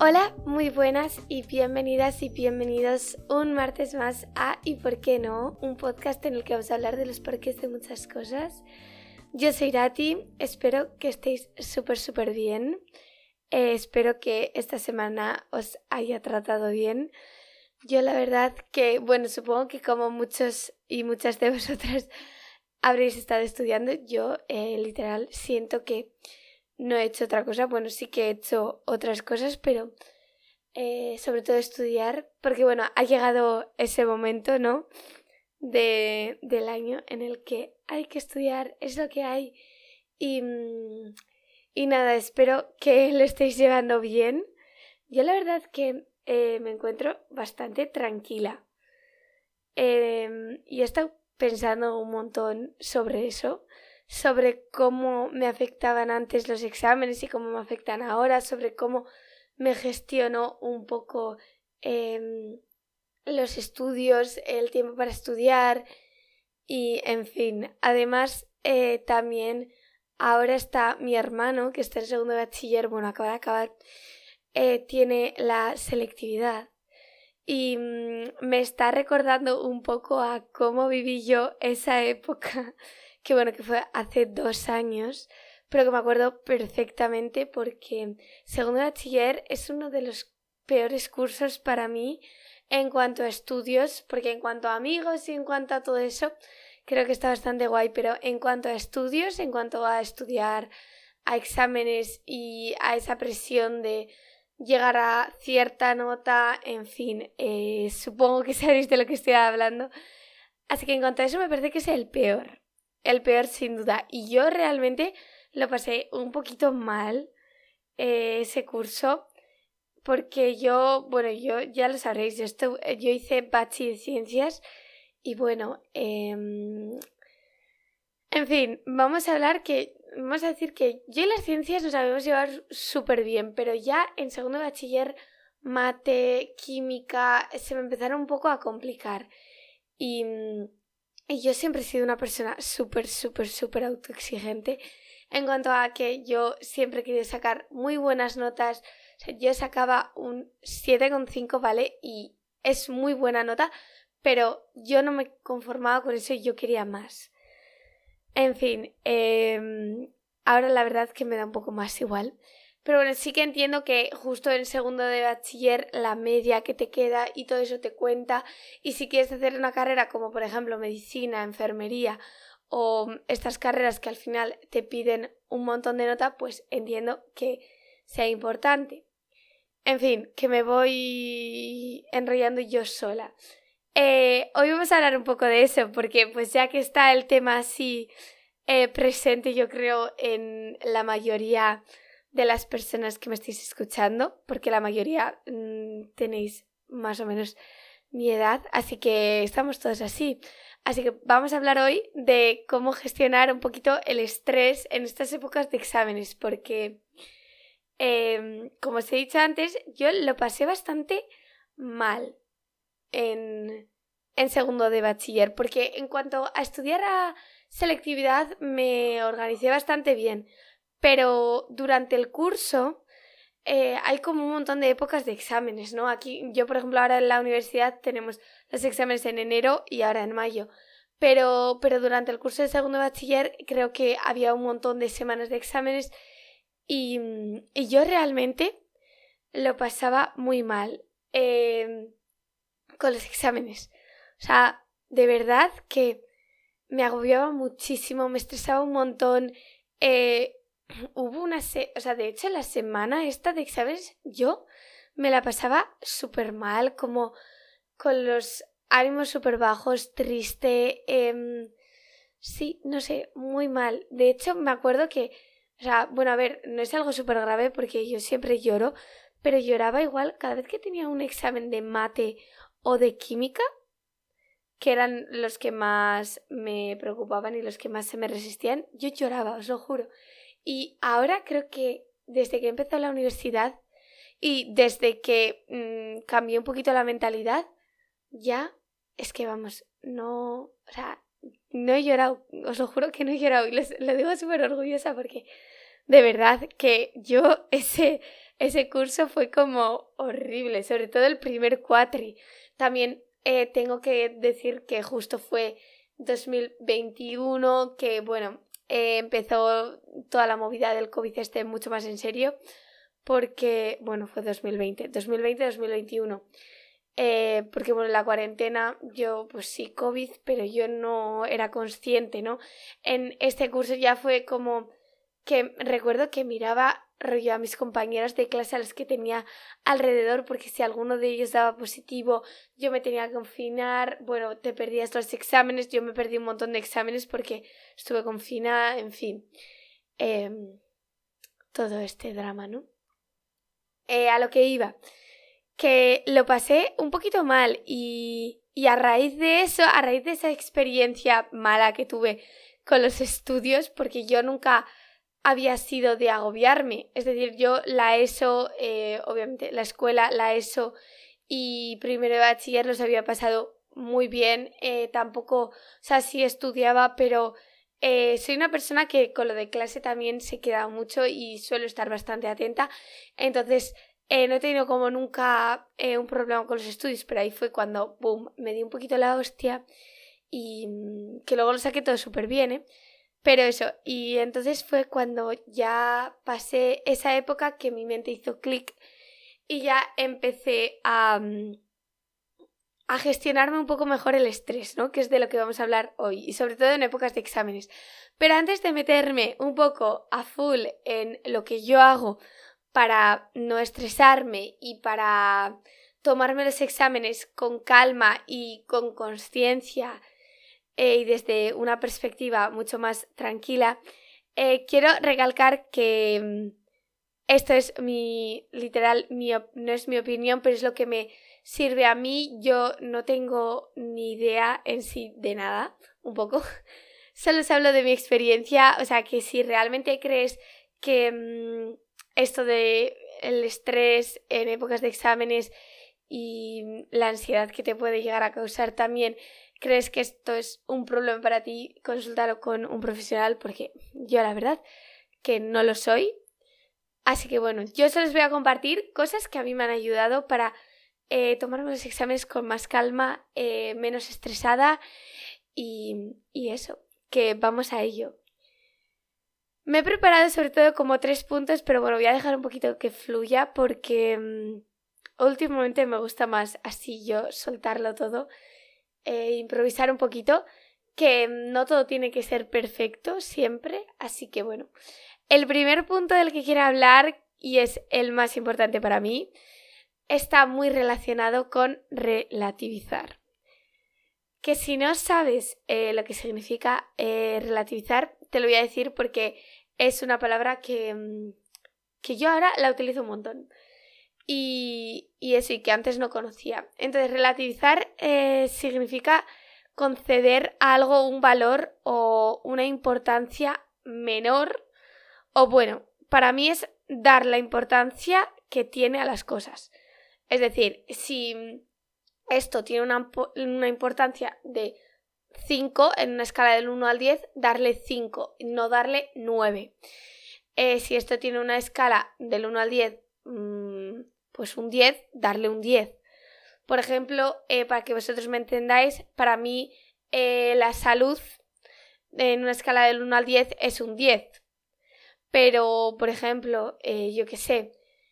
Hola, muy buenas y bienvenidas y bienvenidos un martes más a ¿Y por qué no? Un podcast en el que vamos a hablar de los porqués de muchas cosas. Yo soy Irati, espero que estéis súper bien. Espero que esta semana os haya tratado bien. Yo la verdad que, supongo que como muchos y muchas de vosotras habréis estado estudiando, yo literal siento que no he hecho otra cosa. Bueno, sí que he hecho otras cosas, pero sobre todo estudiar, porque ha llegado ese momento, ¿no? Del año en el que hay que estudiar, es lo que hay. Y nada, espero que lo estéis llevando bien. Yo la verdad que me encuentro bastante tranquila. Y he estado pensando un montón sobre eso, sobre cómo me afectaban antes los exámenes y cómo me afectan ahora, sobre cómo me gestiono un poco los estudios, el tiempo para estudiar y en fin. Además, también ahora está mi hermano, que está en segundo de bachiller, acaba de acabar, tiene la selectividad. Y me está recordando un poco a cómo viví yo esa época, que fue hace 2 años, pero que me acuerdo perfectamente porque segundo de bachiller es uno de los peores cursos para mí en cuanto a estudios, porque en cuanto a amigos y en cuanto a todo eso, creo que está bastante guay, pero en cuanto a estudios, en cuanto a estudiar, a exámenes y a esa presión de llegar a cierta nota, en fin, supongo que sabéis de lo que estoy hablando. Así que en cuanto a eso me parece que es el peor sin duda. Y yo realmente lo pasé un poquito mal ese curso, porque yo ya lo sabréis, yo hice Bachi de Ciencias y en fin, vamos a decir que yo y las ciencias nos sabemos llevar súper bien, pero ya en segundo de bachiller, mate, química, se me empezaron un poco a complicar. Y yo siempre he sido una persona súper autoexigente en cuanto a que yo siempre he querido sacar muy buenas notas. O sea, yo sacaba un 7,5, ¿vale? Y es muy buena nota, pero yo no me conformaba con eso y yo quería más. En fin, ahora la verdad que me da un poco más igual. Pero sí que entiendo que justo en segundo de bachiller la media que te queda y todo eso te cuenta. Y si quieres hacer una carrera como por ejemplo medicina, enfermería o estas carreras que al final te piden un montón de nota, pues entiendo que sea importante. En fin, que me voy enrollando yo sola. Hoy vamos a hablar un poco de eso, porque pues ya que está el tema así presente, yo creo, en la mayoría de las personas que me estáis escuchando, porque la mayoría tenéis más o menos mi edad, así que estamos todos así. Así que vamos a hablar hoy de cómo gestionar un poquito el estrés en estas épocas de exámenes, porque como os he dicho antes, yo lo pasé bastante mal en segundo de bachiller, porque en cuanto a estudiar a selectividad me organicé bastante bien, pero durante el curso hay como un montón de épocas de exámenes, ¿no? Aquí yo, por ejemplo, ahora en la universidad tenemos los exámenes en enero y ahora en mayo, pero durante el curso de segundo de bachiller creo que había un montón de semanas de exámenes y yo realmente lo pasaba muy mal con los exámenes. O sea, de verdad que me agobiaba muchísimo, me estresaba un montón. Hubo de hecho la semana esta de exámenes yo me la pasaba súper mal, como con los ánimos súper bajos, triste, sí, no sé, muy mal. De hecho me acuerdo que, a ver, no es algo súper grave porque yo siempre lloro, pero lloraba igual cada vez que tenía un examen de mate o de química, que eran los que más me preocupaban y los que más se me resistían, yo lloraba, os lo juro. Y ahora creo que desde que empezó la universidad y desde que cambié un poquito la mentalidad, ya es que no he llorado, os lo juro que no he llorado y lo digo súper orgullosa porque de verdad que yo ese curso fue como horrible, sobre todo el primer cuatri. También tengo que decir que justo fue 2021, que bueno, empezó toda la movida del COVID mucho más en serio, porque, bueno, fue 2020-2021. Porque bueno, en la cuarentena yo pues sí, COVID, pero yo no era consciente, ¿no? En este curso ya fue como que recuerdo que miraba rollo a mis compañeras de clase a las que tenía alrededor, porque si alguno de ellos daba positivo yo me tenía que confinar, bueno, te perdías los exámenes, yo me perdí un montón de exámenes porque estuve confinada, en fin, todo este drama, ¿no? A lo que iba, que lo pasé un poquito mal y a raíz de eso, a raíz de esa experiencia mala que tuve con los estudios, porque yo nunca había sido de agobiarme, es decir, yo la ESO, obviamente la escuela, la ESO y primero de bachiller los había pasado muy bien, tampoco, o sea, sí estudiaba, pero soy una persona que con lo de clase también se queda mucho y suelo estar bastante atenta, entonces no he tenido como nunca un problema con los estudios, pero ahí fue cuando, boom, me di un poquito la hostia y que luego lo saqué todo súper bien, Pero eso, y entonces fue cuando ya pasé esa época que mi mente hizo clic y ya empecé a gestionarme un poco mejor el estrés, ¿no? Que es de lo que vamos a hablar hoy, y sobre todo en épocas de exámenes. Pero antes de meterme un poco a full en lo que yo hago para no estresarme y para tomarme los exámenes con calma y con consciencia y desde una perspectiva mucho más tranquila, quiero recalcar que esto es no es mi opinión, pero es lo que me sirve a mí. Yo no tengo ni idea en sí de nada, un poco. Solo os hablo de mi experiencia, o sea que si realmente crees que esto de el estrés en épocas de exámenes y la ansiedad que te puede llegar a causar también, crees que esto es un problema para ti, consúltalo con un profesional, porque yo la verdad que no lo soy. Así que bueno, yo solo os voy a compartir cosas que a mí me han ayudado para tomarme los exámenes con más calma, menos estresada y eso, que vamos a ello. Me he preparado sobre todo como 3 puntos, pero bueno, voy a dejar un poquito que fluya porque últimamente me gusta más así yo soltarlo todo, improvisar un poquito, que no todo tiene que ser perfecto siempre, así que bueno. El primer punto del que quiero hablar, y es el más importante para mí, está muy relacionado con relativizar. Que si no sabes lo que significa relativizar, te lo voy a decir porque es una palabra que yo ahora la utilizo un montón. Y eso, y que antes no conocía. Entonces, relativizar significa conceder a algo un valor o una importancia menor, o bueno, para mí es dar la importancia que tiene a las cosas. Es decir, si esto tiene una importancia de 5 en una escala del 1 al 10, darle 5, no darle 9. Si esto tiene una escala del 1 al 10, pues un 10, darle un 10. Por ejemplo, para que vosotros me entendáis, para mí la salud en una escala del 1 al 10 es un 10. Pero, por ejemplo, yo qué sé,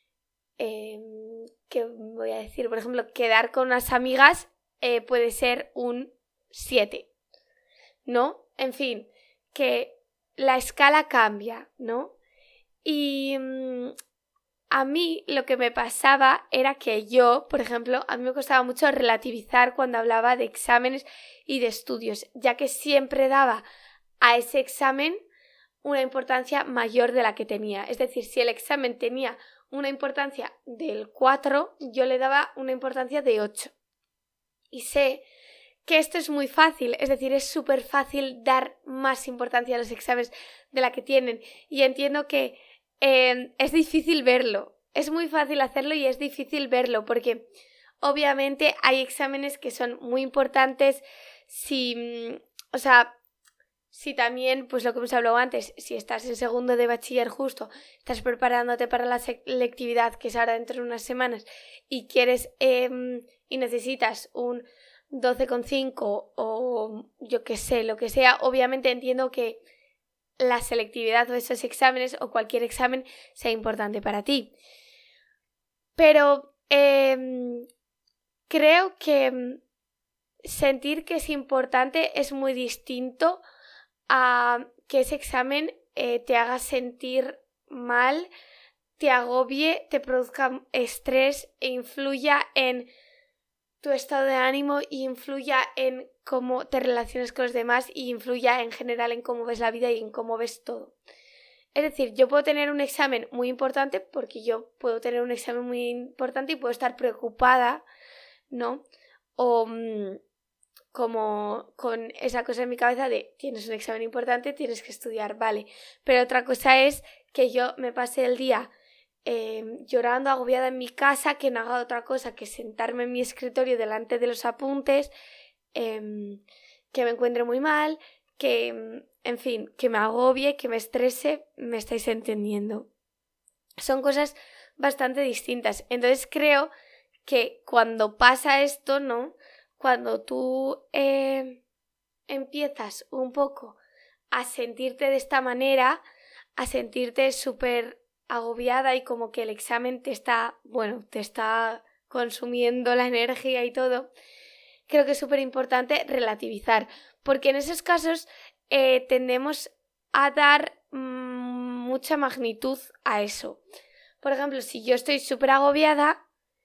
¿qué voy a decir? Por ejemplo, quedar con unas amigas puede ser un 7, ¿no? En fin, que la escala cambia, ¿no? Y a mí lo que me pasaba era que yo, por ejemplo, a mí me costaba mucho relativizar cuando hablaba de exámenes y de estudios, ya que siempre daba a ese examen una importancia mayor de la que tenía. Es decir, si el examen tenía una importancia del 4, yo le daba una importancia de 8. Y sé que esto es muy fácil, es decir, es súper fácil dar más importancia a los exámenes de la que tienen. Y entiendo que es difícil verlo. Es muy fácil hacerlo y es difícil verlo porque obviamente hay exámenes que son muy importantes o sea, si también, pues lo que hemos hablado antes, si estás en segundo de bachiller justo, estás preparándote para la selectividad, que es ahora dentro de unas semanas, y quieres y necesitas un 12,5 o yo qué sé, lo que sea, obviamente entiendo que la selectividad o esos exámenes o cualquier examen sea importante para ti. Pero creo que sentir que es importante es muy distinto a que ese examen te haga sentir mal, te agobie, te produzca estrés e influya en tu estado de ánimo y influya en cómo te relacionas con los demás y influya en general en cómo ves la vida y en cómo ves todo. Es decir, yo puedo tener un examen muy importante porque yo puedo tener un examen muy importante y puedo estar preocupada, ¿no? O como con esa cosa en mi cabeza de tienes un examen importante, tienes que estudiar, vale. Pero otra cosa es que yo me pase el día llorando, agobiada en mi casa, que no haga otra cosa que sentarme en mi escritorio delante de los apuntes, que me encuentre muy mal, que, en fin, que me agobie, que me estrese, me estáis entendiendo. Son cosas bastante distintas. Entonces creo que cuando pasa esto, ¿no? Cuando tú empiezas un poco a sentirte de esta manera, a sentirte súper agobiada y como que el examen te está consumiendo la energía y todo, creo que es súper importante relativizar, porque en esos casos tendemos a dar mucha magnitud a eso. Por ejemplo, si yo estoy súper agobiada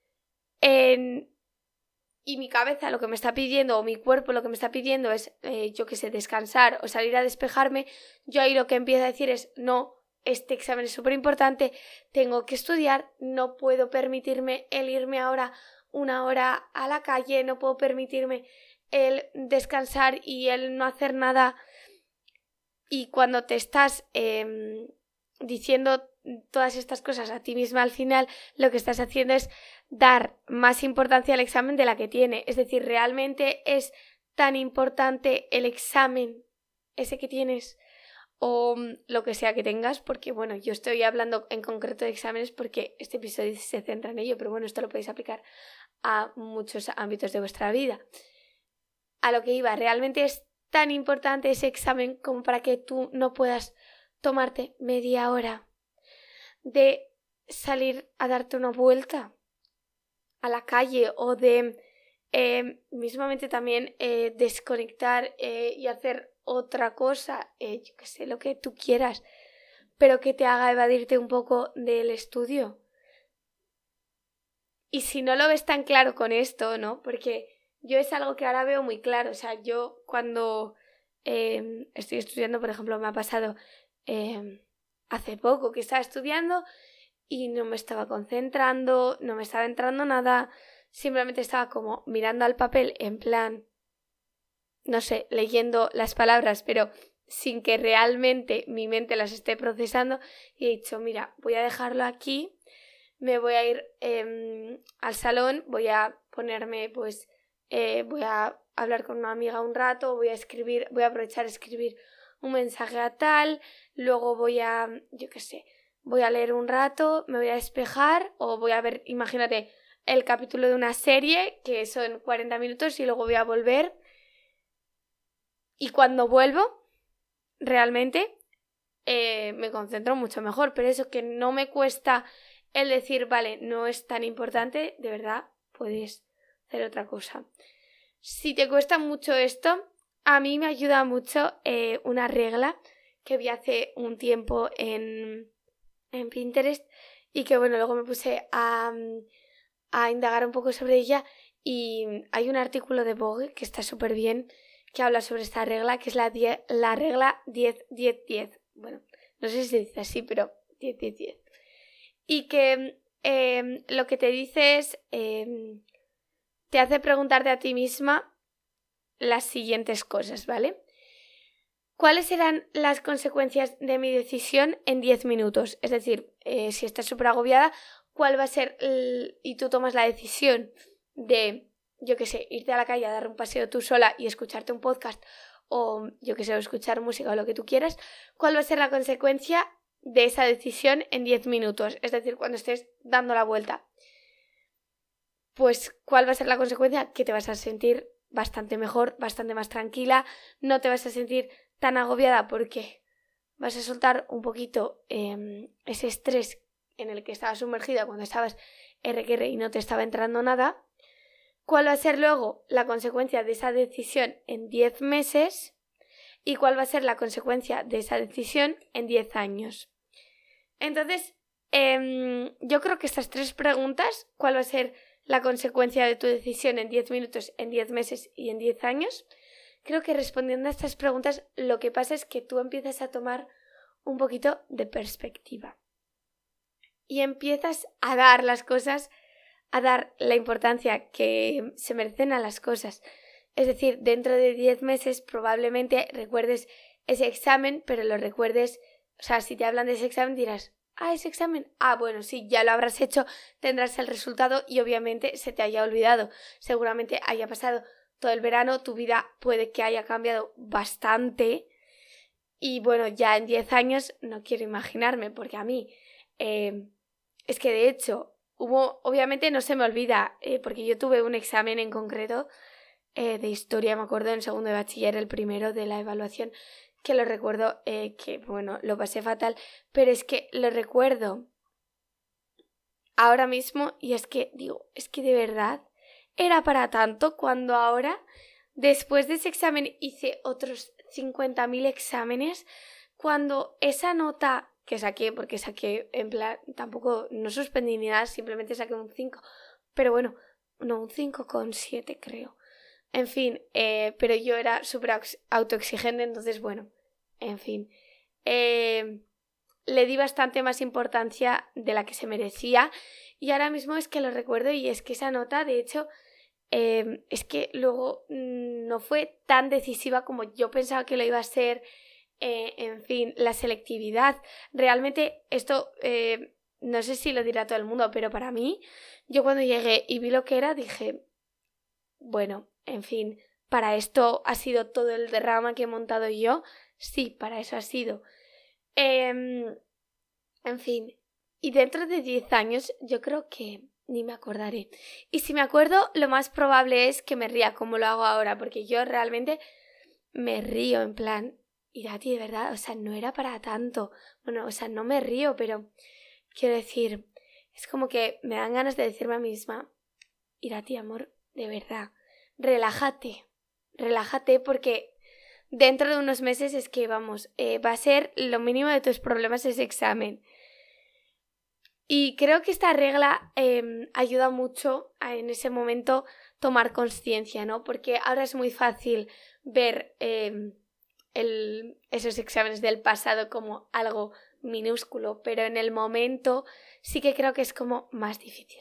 y mi cabeza lo que me está pidiendo o mi cuerpo lo que me está pidiendo es, descansar o salir a despejarme, yo ahí lo que empiezo a decir es, no, este examen es súper importante, tengo que estudiar, no puedo permitirme el irme ahora 1 hora a la calle, no puedo permitirme el descansar y el no hacer nada. Y cuando te estás diciendo todas estas cosas a ti misma, al final lo que estás haciendo es dar más importancia al examen de la que tiene. Es decir, realmente es tan importante el examen ese que tienes o lo que sea que tengas, porque bueno, yo estoy hablando en concreto de exámenes porque este episodio se centra en ello, pero bueno, esto lo podéis aplicar a muchos ámbitos de vuestra vida. A lo que iba, realmente es tan importante ese examen como para que tú no puedas tomarte media hora de salir a darte una vuelta a la calle o de mismamente también desconectar y hacer otra cosa, yo que sé, lo que tú quieras, pero que te haga evadirte un poco del estudio. Y si no lo ves tan claro con esto, ¿no? Porque yo es algo que ahora veo muy claro. O sea, yo cuando estoy estudiando, por ejemplo, me ha pasado hace poco que estaba estudiando y no me estaba concentrando, no me estaba entrando nada, simplemente estaba como mirando al papel en plan, no sé, leyendo las palabras, pero sin que realmente mi mente las esté procesando, y he dicho, mira, voy a dejarlo aquí, me voy a ir al salón, voy a ponerme, pues, voy a hablar con una amiga un rato, voy a aprovechar a escribir un mensaje a tal, luego voy a, voy a leer un rato, me voy a despejar o voy a ver, imagínate, el capítulo de una serie que son 40 minutos y luego voy a volver. Y cuando vuelvo, realmente me concentro mucho mejor, pero eso que no me cuesta el decir, vale, no es tan importante, de verdad, puedes hacer otra cosa. Si te cuesta mucho esto, a mí me ayuda mucho una regla que vi hace un tiempo en Pinterest y que bueno, luego me puse a indagar un poco sobre ella y hay un artículo de Vogue que está súper bien que habla sobre esta regla, que es la regla 10-10-10. Bueno, no sé si se dice así, pero 10-10-10. Y que lo que te dice es, te hace preguntarte a ti misma las siguientes cosas, ¿vale? ¿Cuáles serán las consecuencias de mi decisión en 10 minutos? Es decir, si estás súper agobiada, ¿cuál va a ser y tú tomas la decisión de, irte a la calle a dar un paseo tú sola y escucharte un podcast o yo que sé, o escuchar música o lo que tú quieras, ¿cuál va a ser la consecuencia de esa decisión en 10 minutos? Es decir, cuando estés dando la vuelta. Pues, ¿cuál va a ser la consecuencia? Que te vas a sentir bastante mejor, bastante más tranquila, no te vas a sentir tan agobiada porque vas a soltar un poquito ese estrés en el que estabas sumergida cuando estabas RQR y no te estaba entrando nada. ¿Cuál va a ser luego la consecuencia de esa decisión en 10 meses? ¿Y cuál va a ser la consecuencia de esa decisión en 10 años? Entonces, yo creo que estas 3 preguntas, ¿cuál va a ser la consecuencia de tu decisión en 10 minutos, en 10 meses y en 10 años? Creo que respondiendo a estas preguntas lo que pasa es que tú empiezas a tomar un poquito de perspectiva y empiezas a dar las cosas, a dar la importancia que se merecen a las cosas. Es decir, dentro de 10 meses probablemente recuerdes ese examen, pero lo recuerdes, o sea, si te hablan de ese examen dirás, ese examen, bueno, sí, ya lo habrás hecho, tendrás el resultado y obviamente se te haya olvidado. Seguramente haya pasado todo el verano, tu vida puede que haya cambiado bastante y bueno, ya en 10 años no quiero imaginarme porque a mí es que de hecho obviamente no se me olvida porque yo tuve un examen en concreto de historia, me acuerdo en segundo de bachiller, el primero de la evaluación, que lo recuerdo que bueno, lo pasé fatal, pero es que lo recuerdo ahora mismo y es que digo, es que de verdad era para tanto cuando ahora, después de ese examen, hice otros 50.000 exámenes, cuando esa nota que saqué, porque saqué en plan, tampoco, no suspendí ni nada, simplemente saqué un 5, pero bueno, no, un 5,7 creo. En fin, pero yo era súper autoexigente, entonces bueno, en fin. Le di bastante más importancia de la que se merecía y ahora mismo es que lo recuerdo y es que esa nota, de hecho, es que luego no fue tan decisiva como yo pensaba que lo iba a ser. En fin, la selectividad. Realmente esto, no sé si lo dirá todo el mundo, pero para mí, yo cuando llegué y vi lo que era, dije, bueno, en fin, para esto ha sido todo el drama que he montado yo. Sí, para eso ha sido. En fin, y dentro de 10 años yo creo que ni me acordaré. Y si me acuerdo, lo más probable es que me ría como lo hago ahora, porque yo realmente me río en plan, Irati, de verdad, o sea, no era para tanto. Bueno, o sea, no me río, pero quiero decir, es como que me dan ganas de decirme a mí misma, Irati, amor, de verdad, relájate porque dentro de unos meses es que, vamos, va a ser lo mínimo de tus problemas ese examen. Y creo que esta regla ayuda mucho a en ese momento tomar conciencia, ¿no? Porque ahora es muy fácil ver esos exámenes del pasado como algo minúsculo, pero en el momento sí que creo que es como más difícil.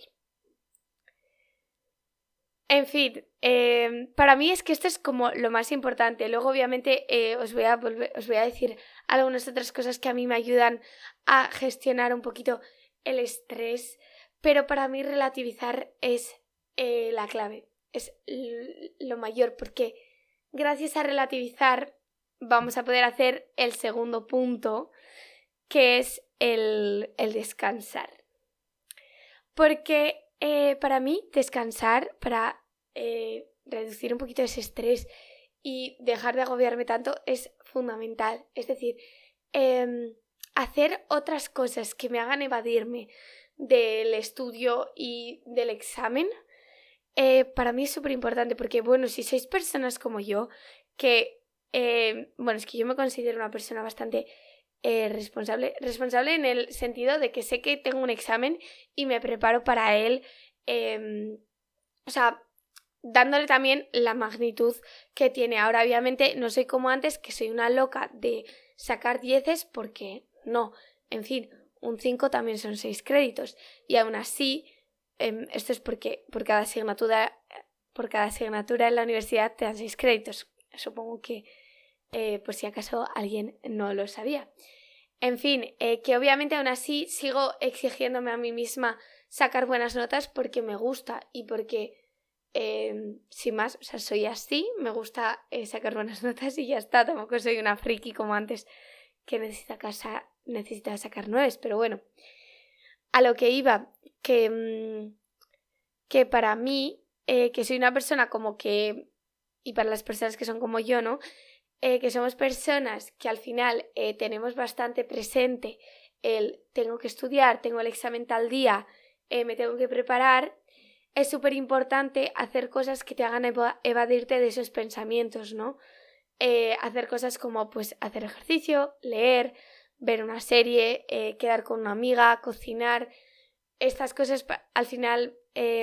En fin, para mí es que esto es como lo más importante. Luego, obviamente, os voy a decir algunas otras cosas que a mí me ayudan a gestionar un poquito el estrés, pero para mí relativizar es la clave, es lo mayor, porque gracias a relativizar vamos a poder hacer el segundo punto, que es el descansar. Porque para mí descansar, para reducir un poquito ese estrés y dejar de agobiarme tanto es fundamental. Es decir, hacer otras cosas que me hagan evadirme del estudio y del examen, para mí es súper importante porque, bueno, si sois personas como yo, que, bueno, es que yo me considero una persona bastante responsable en el sentido de que sé que tengo un examen y me preparo para él, o sea, dándole también la magnitud que tiene. Ahora, obviamente, no soy como antes, que soy una loca de sacar 10 porque no, en fin, un 5 también son 6 créditos y aún así, esto es porque por cada asignatura en la universidad te dan 6 créditos. Supongo que por si acaso alguien no lo sabía. En fin, que obviamente aún así sigo exigiéndome a mí misma sacar buenas notas porque me gusta y porque sin más, o sea, soy así, me gusta sacar buenas notas y ya está, tampoco soy una friki como antes que necesita sacar 9, pero bueno, a lo que iba, que para mí, que soy una persona como que, y para las personas que son como yo, ¿no? Que somos personas que al final tenemos bastante presente el tengo que estudiar, tengo el examen tal día, me tengo que preparar, es súper importante hacer cosas que te hagan evadirte de esos pensamientos, ¿no? Hacer cosas como pues hacer ejercicio, leer, ver una serie, quedar con una amiga, cocinar. Estas cosas al final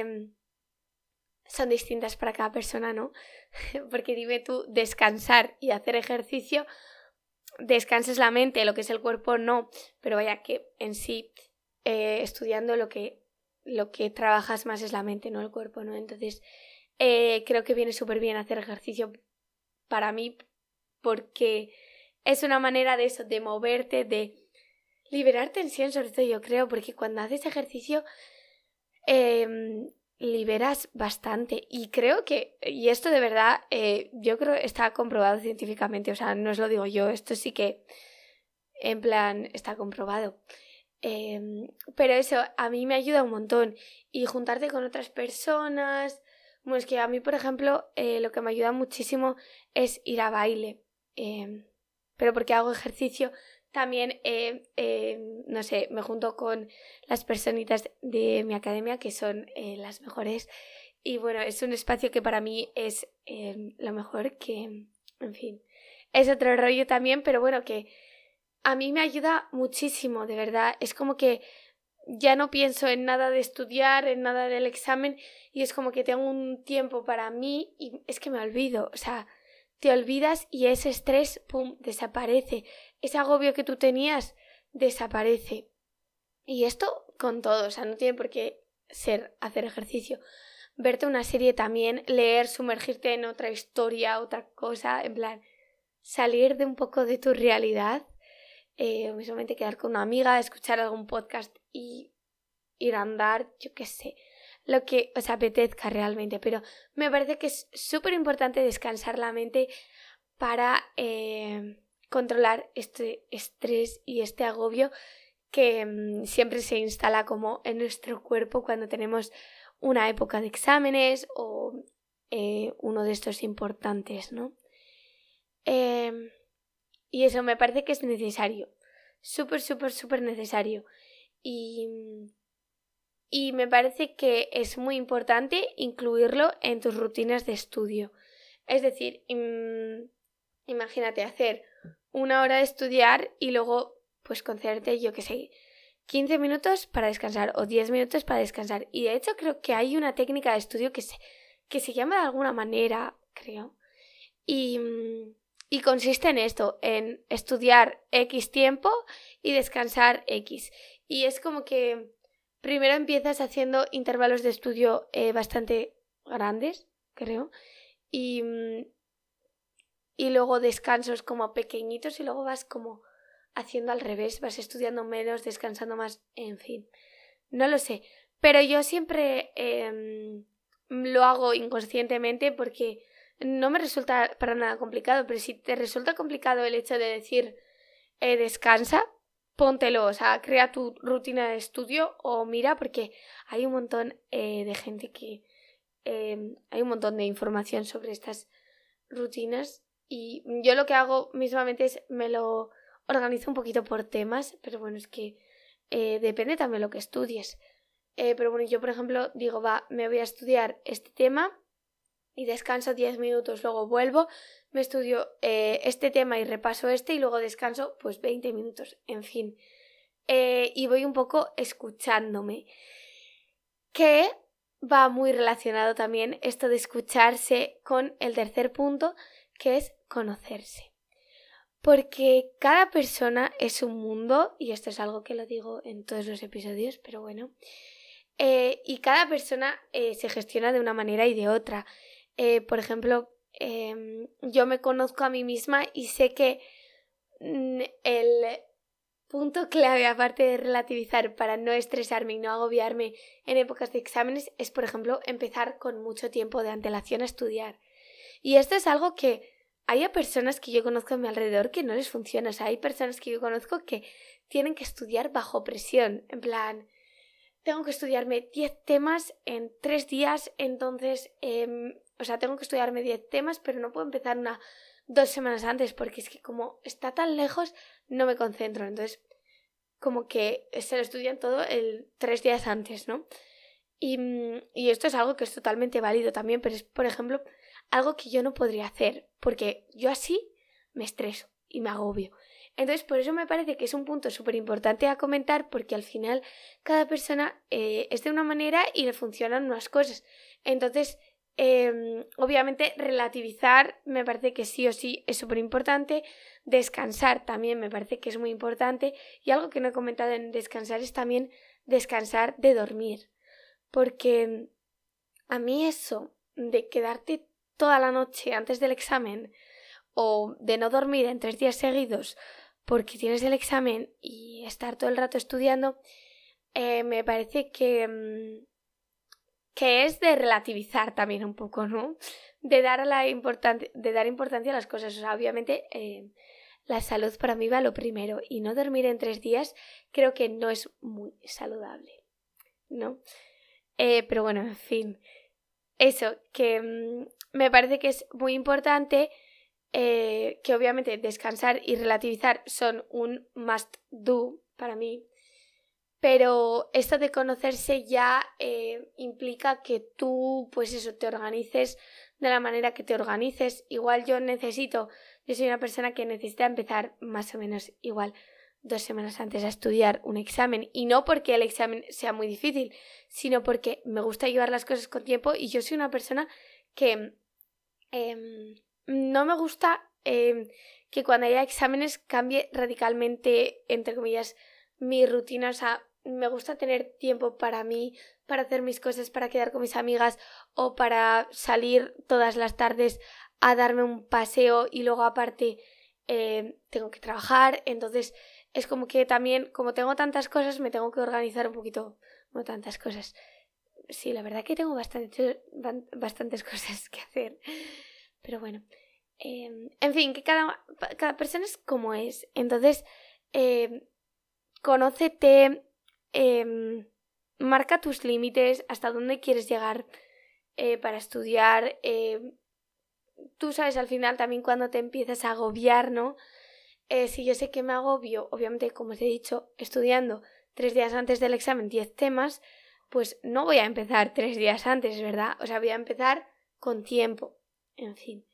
son distintas para cada persona, ¿no? Porque dime tú, descansar y hacer ejercicio, descansas la mente, lo que es el cuerpo no, pero vaya que en sí estudiando lo que trabajas más es la mente, no el cuerpo, ¿no? Entonces creo que viene súper bien hacer ejercicio para mí porque es una manera de eso, de moverte, de liberar tensión, sobre todo yo creo, porque cuando haces ejercicio liberas bastante y creo que, y esto de verdad yo creo está comprobado científicamente, o sea, no os lo digo yo, esto sí que en plan está comprobado, pero eso a mí me ayuda un montón y juntarte con otras personas, bueno, es que a mí por ejemplo lo que me ayuda muchísimo es ir a baile, pero porque hago ejercicio. También, no sé, me junto con las personitas de mi academia que son las mejores y bueno, es un espacio que para mí es lo mejor, que, en fin, es otro rollo también, pero bueno, que a mí me ayuda muchísimo, de verdad, es como que ya no pienso en nada de estudiar, en nada del examen y es como que tengo un tiempo para mí y es que me olvido, o sea, te olvidas y ese estrés, pum, desaparece. Ese agobio que tú tenías desaparece. Y esto con todo, o sea, no tiene por qué ser hacer ejercicio. Verte una serie también, leer, sumergirte en otra historia, otra cosa, en plan, salir de un poco de tu realidad, o solamente quedar con una amiga, escuchar algún podcast y ir a andar, yo qué sé, lo que os apetezca realmente, pero me parece que es súper importante descansar la mente para controlar este estrés y este agobio que siempre se instala como en nuestro cuerpo cuando tenemos una época de exámenes o uno de estos importantes, ¿no? Y eso me parece que es necesario, súper, súper, súper necesario. Y me parece que es muy importante incluirlo en tus rutinas de estudio. Es decir, imagínate hacer 1 hora de estudiar y luego pues concederte, yo qué sé, 15 minutos para descansar o 10 minutos para descansar. Y de hecho creo que hay una técnica de estudio que se llama de alguna manera, creo. Y consiste en esto, en estudiar X tiempo y descansar X. Y es como que primero empiezas haciendo intervalos de estudio bastante grandes, creo, y luego descansos como pequeñitos y luego vas como haciendo al revés, vas estudiando menos, descansando más, en fin, no lo sé, pero yo siempre lo hago inconscientemente porque no me resulta para nada complicado, pero si te resulta complicado el hecho de decir descansa, póntelo, o sea, crea tu rutina de estudio o mira, porque hay un montón de gente que hay un montón de información sobre estas rutinas y yo lo que hago mismamente es me lo organizo un poquito por temas, pero bueno, es que depende también lo que estudies. Pero bueno, yo por ejemplo digo, me voy a estudiar este tema y descanso 10 minutos, luego vuelvo, me estudio este tema y repaso y luego descanso pues 20 minutos, en fin. Y voy un poco escuchándome, que va muy relacionado también esto de escucharse con el tercer punto, que es conocerse. Porque cada persona es un mundo, y esto es algo que lo digo en todos los episodios, pero bueno, y cada persona se gestiona de una manera y de otra. Por ejemplo, yo me conozco a mí misma y sé que punto clave, aparte de relativizar para no estresarme y no agobiarme en épocas de exámenes, es, por ejemplo, empezar con mucho tiempo de antelación a estudiar. Y esto es algo que hay a personas que yo conozco a mi alrededor que no les funciona. O sea, hay personas que yo conozco que tienen que estudiar bajo presión. En plan, tengo que estudiarme 10 temas en 3 días, entonces, tengo que estudiarme 10 temas, pero no puedo empezar 2 semanas antes, porque es que como está tan lejos, no me concentro. Entonces, como que se lo estudian todo 3 días antes, ¿no? Y esto es algo que es totalmente válido también, pero es, por ejemplo, algo que yo no podría hacer, porque yo así me estreso y me agobio. Entonces, por eso me parece que es un punto súper importante a comentar, porque al final cada persona es de una manera y le funcionan unas cosas. Entonces, obviamente, relativizar me parece que sí o sí es súper importante. Descansar también me parece que es muy importante. Y algo que no he comentado en descansar es también descansar de dormir. Porque a mí eso de quedarte toda la noche antes del examen o de no dormir en 3 días seguidos porque tienes el examen y estar todo el rato estudiando, me parece que es de relativizar también un poco, ¿no? De dar importancia a las cosas. O sea, obviamente la salud para mí va lo primero y no dormir en 3 días creo que no es muy saludable, ¿no? Pero bueno, en fin, eso, que me parece que es muy importante, que obviamente descansar y relativizar son un must do para mí, pero esto de conocerse ya implica que tú, pues eso, te organices de la manera que te organices. Igual yo soy una persona que necesita empezar más o menos igual 2 semanas antes a estudiar un examen, y no porque el examen sea muy difícil, sino porque me gusta llevar las cosas con tiempo y yo soy una persona que no me gusta que cuando haya exámenes cambie radicalmente, entre comillas, mi rutina. O sea, me gusta tener tiempo para mí, para hacer mis cosas, para quedar con mis amigas o para salir todas las tardes a darme un paseo, y luego aparte tengo que trabajar. Entonces es como que también, como tengo tantas cosas, me tengo que organizar un poquito. No tantas cosas. Sí, la verdad que tengo bastantes cosas que hacer. Pero bueno. En fin, que cada persona es como es. Entonces, conócete, marca tus límites, hasta dónde quieres llegar para estudiar. Tú sabes al final también cuando te empiezas a agobiar, ¿no? Si yo sé que me agobio, obviamente, como os he dicho, estudiando 3 días antes del examen 10 temas, pues no voy a empezar 3 días antes, ¿verdad? O sea, voy a empezar con tiempo. En fin.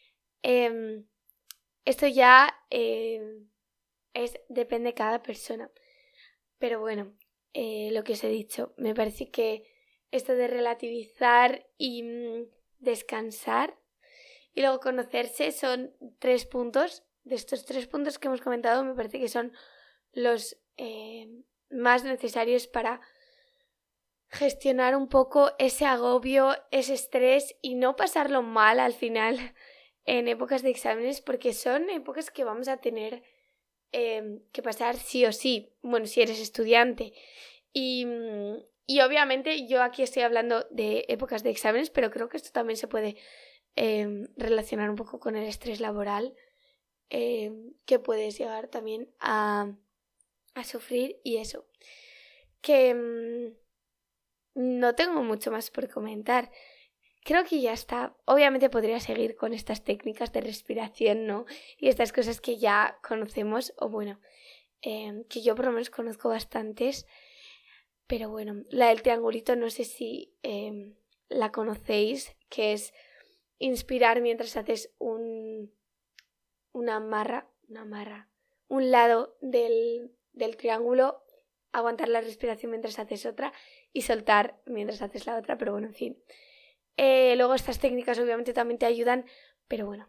Esto ya depende de cada persona. Pero bueno, lo que os he dicho, me parece que esto de relativizar y descansar y luego conocerse son 3 puntos. De estos 3 puntos que hemos comentado, me parece que son los más necesarios para gestionar un poco ese agobio, ese estrés y no pasarlo mal al final en épocas de exámenes, porque son épocas que vamos a tener que pasar sí o sí, bueno, si eres estudiante. Y obviamente yo aquí estoy hablando de épocas de exámenes, pero creo que esto también se puede relacionar un poco con el estrés laboral que puedes llegar también a sufrir. Y eso, que no tengo mucho más por comentar. Creo que ya está. Obviamente podría seguir con estas técnicas de respiración, ¿no? Y estas cosas que ya conocemos, o bueno, que yo por lo menos conozco bastantes. Pero bueno, la del triangulito no sé si la conocéis, que es inspirar mientras haces una amarra, un lado del triángulo, aguantar la respiración mientras haces otra y soltar mientras haces la otra, pero bueno, en fin. Luego estas técnicas obviamente también te ayudan, pero bueno.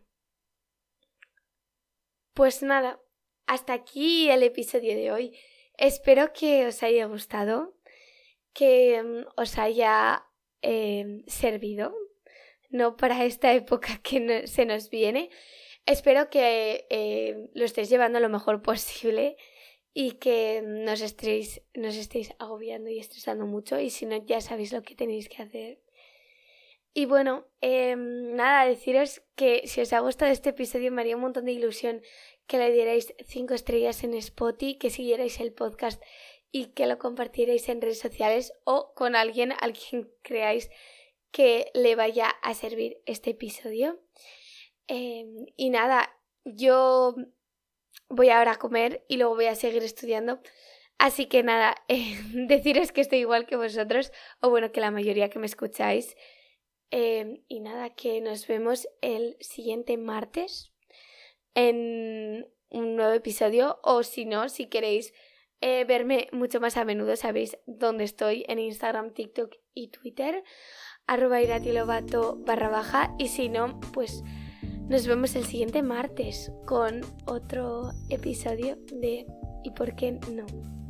Pues nada, hasta aquí el episodio de hoy. Espero que os haya gustado, que os haya servido, ¿no? Para esta época que se nos viene. Espero que lo estéis llevando lo mejor posible y que no os estéis agobiando y estresando mucho, y si no, ya sabéis lo que tenéis que hacer. Y bueno, nada, deciros que si os ha gustado este episodio me haría un montón de ilusión que le dierais 5 estrellas en Spotify, que siguierais el podcast y que lo compartierais en redes sociales o con alguien al quien creáis que le vaya a servir este episodio. Y nada, yo voy ahora a comer y luego voy a seguir estudiando. Así que nada, deciros que estoy igual que vosotros, o bueno, que la mayoría que me escucháis. Y nada, que nos vemos el siguiente martes en un nuevo episodio, o si no, si queréis verme mucho más a menudo, sabéis dónde estoy, en Instagram, TikTok y Twitter, @iratilobato _, y si no, pues nos vemos el siguiente martes con otro episodio de ¿Y por qué no?